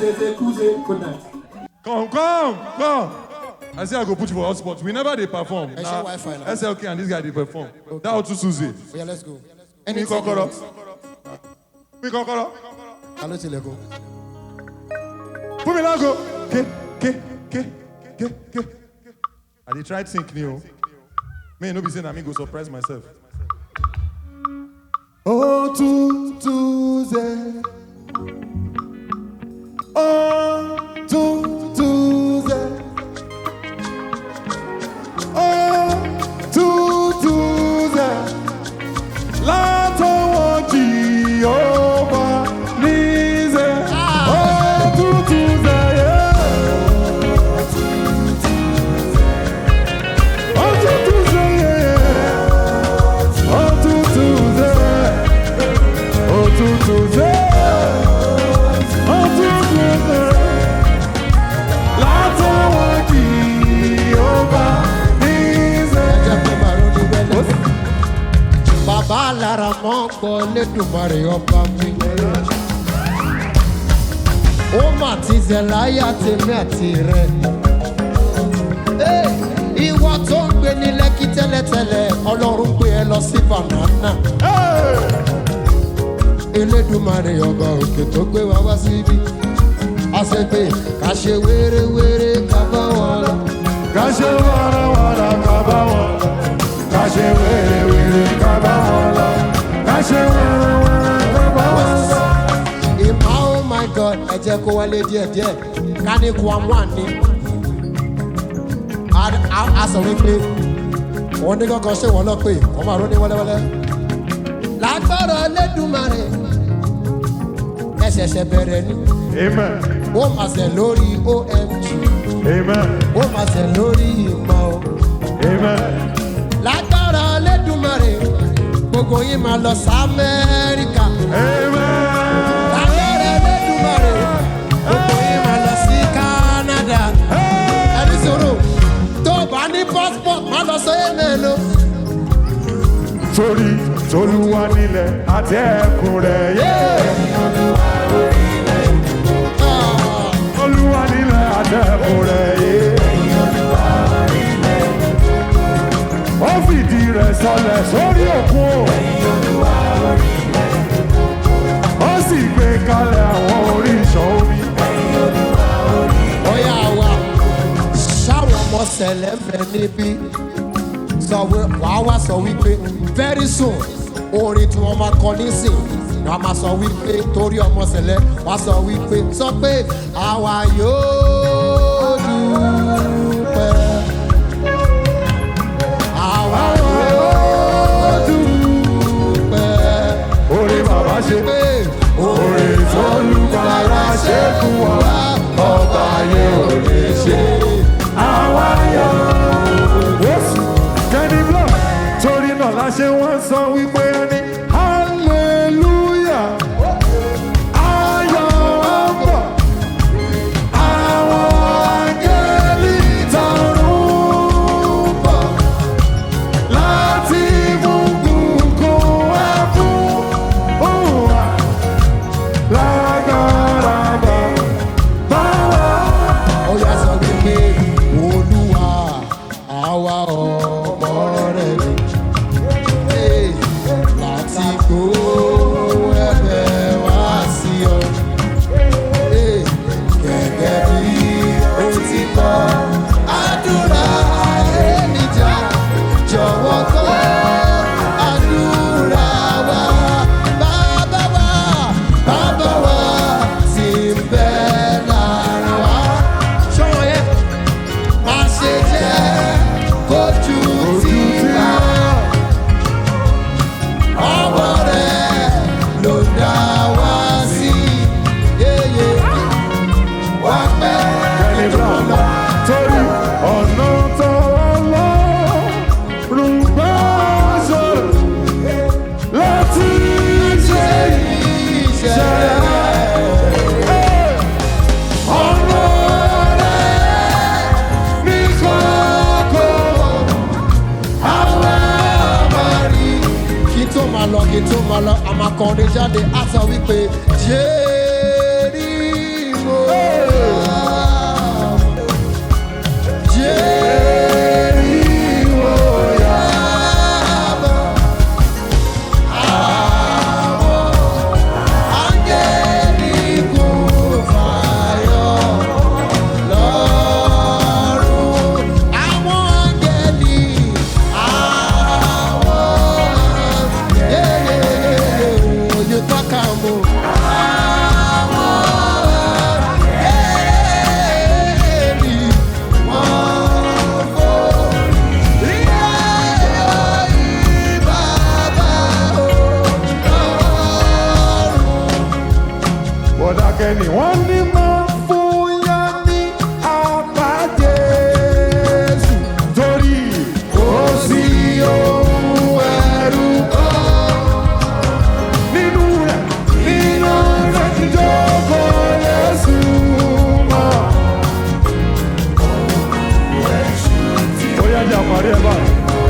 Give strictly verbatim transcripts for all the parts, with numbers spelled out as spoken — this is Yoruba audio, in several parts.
Good night. Come, come, come. I say I go put you for hotspot. We never they perform. Nah, Wi-Fi now. S L K and this guy they perform. Okay. That was too Susie. Yeah, let's go. Me kokoro. Me kokoro. Hello, Tilego. Put me now go. Ke, ke, ke, ke, ke. I dey try to think new. Me no be saying I me go surprise myself. Oh, to, to, ze. Oh, to, to, ze. Oh, to, to, ze. Lato wo Jehovah nize. Oh, to, to, ze, yeah. Oh, to, to, ze, yeah. Oh, to, to, ze. Oh, to, to, ze. Oh, to, to, ze. Lato wo Jehovah nize. Bàbá lára mọ́ gbọ́ lẹ́dùnmarè ọba mi. Ó mà ti zẹ̀ láyà tèmi àti rẹ̀. Ìwọ tó ń gbé ní Lẹ́kí tẹ́lẹ̀tẹ́lẹ̀, Ọlọ́run gbé ẹ lọ sí Banana. Elédùmarè ọba òkè tó gbé wa wá síbí. A ṣe pé ká ṣe wéré-wéré ká bá wọn lọ. Ká ṣe wàràwàrà ká bá wọn lọ. Ká ṣe wéré-wéré ká bá wọn lọ. Ká ṣe wàràwàrà ká bá wọn lọ. Ìmọ̀ oh my God, ẹ jẹ́ kó wọlé díẹ̀díẹ̀. Ká ní kó amú àní. A sọ wípé wọ́n ní kankan ṣé wọ́n lọ pé wọ́n máa rọ́ ní wẹ́lẹ́wẹ́lẹ́. Lágbára Elédùmarè, ẹ ṣẹ̀ṣẹ̀ bẹ̀rẹ̀ ni. Amen. Ó máa ṣẹ̀ lórí O M G. Amen. Ó máa ṣẹ̀ lórí ìmọ̀ o. Amen. Lágbára Elédùmarè, gbogbo yín máa lọ sí Amẹ́ríkà. Amen. Lágbára Elédùmarè, gbogbo yín máa lọ sí Canada. Ẹni sọ̀rọ̀ tó bá ní passport má lọ sọ amen o. Torí t'Olúwa nílẹ̀ àti ẹ̀kún rẹ̀ yé. Olúwa nílẹ̀ àti ẹ̀kún rẹ̀ yé. Ó fìdí rẹ̀ sọlẹ̀ sórí òkun o. Ó sì gbé kalẹ̀ àwọn oríṣàn omi. Ọ̀yá wa ṣáwọn ọmọ sẹ̀lẹ̀ ń bẹ níbí. Sọ wí wàá wá sọ wípé very soon orin tí wọ́n máa kọ nísìn ni wọ́n máa sọ wípé torí ọmọ sẹ̀lẹ̀ wàá sọ wípé sọ pé àwa yóò dúpẹ́. Àwa yóò dúpẹ́. Orí bàbá ṣe pé orí t'Olùgbàlà ṣe fún wa. Ọba ayé ò lè ṣe. Àwa yóò. Kenny Block. Torí náà la ṣe wọ́n sọ wípé ní hallelujah. Ayọ̀ ọ̀pọ̀. Àwọn kẹ́ni wọ́n ní máa fún yá ní apá Jésù torí kò sí ohun ẹ̀rù nínú rẹ̀ nínú rẹ̀ ìjókòó Jésù mọ́. Ó yá jà parí ẹ̀ báyìí.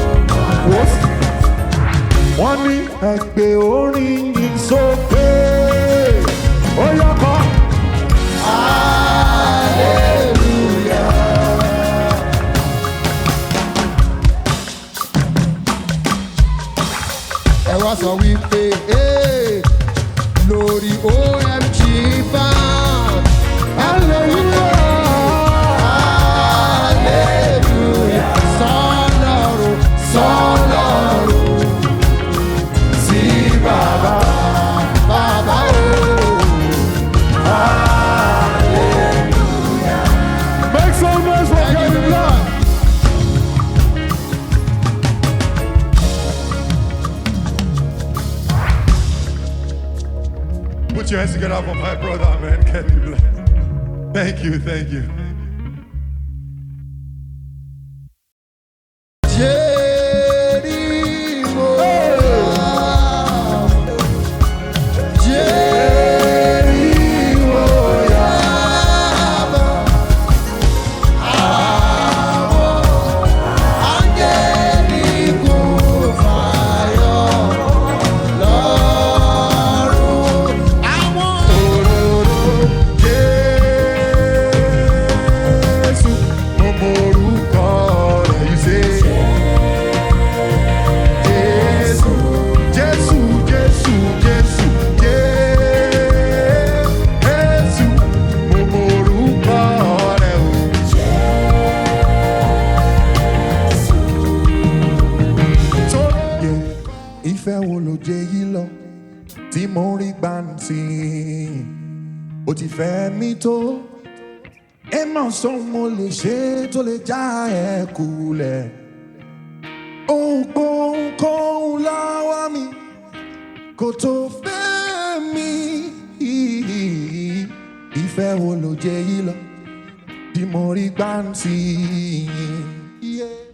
Wọ́n ní ẹgbẹ́ orin yìí sókè. Ó yá kọ́. Hallelujah. Ẹ wá sọ wípé lórí O M G band. Hallelujah. Hallelujah. Sọ́lọ́run sọ́lọ́run sí bàbá bàbá o. Hallelujah. Make some noise for Kenny Black. Put your hands together for my brother, man, Kenny Black. Thank you, thank you. Jericho. Ìfẹ́ wo ló jẹ́ yìí lọ tí mo rí gbàǹtì ó ti fẹ́ mi tó ẹ máa sọ mo lè ṣe tó lè já ẹ kulẹ̀ ohunkóhun láwa mi kò tó fẹ́ mi ìfẹ́ wo ló jẹ́ yìí lọ tí mo rí gbàǹtì. Yeah.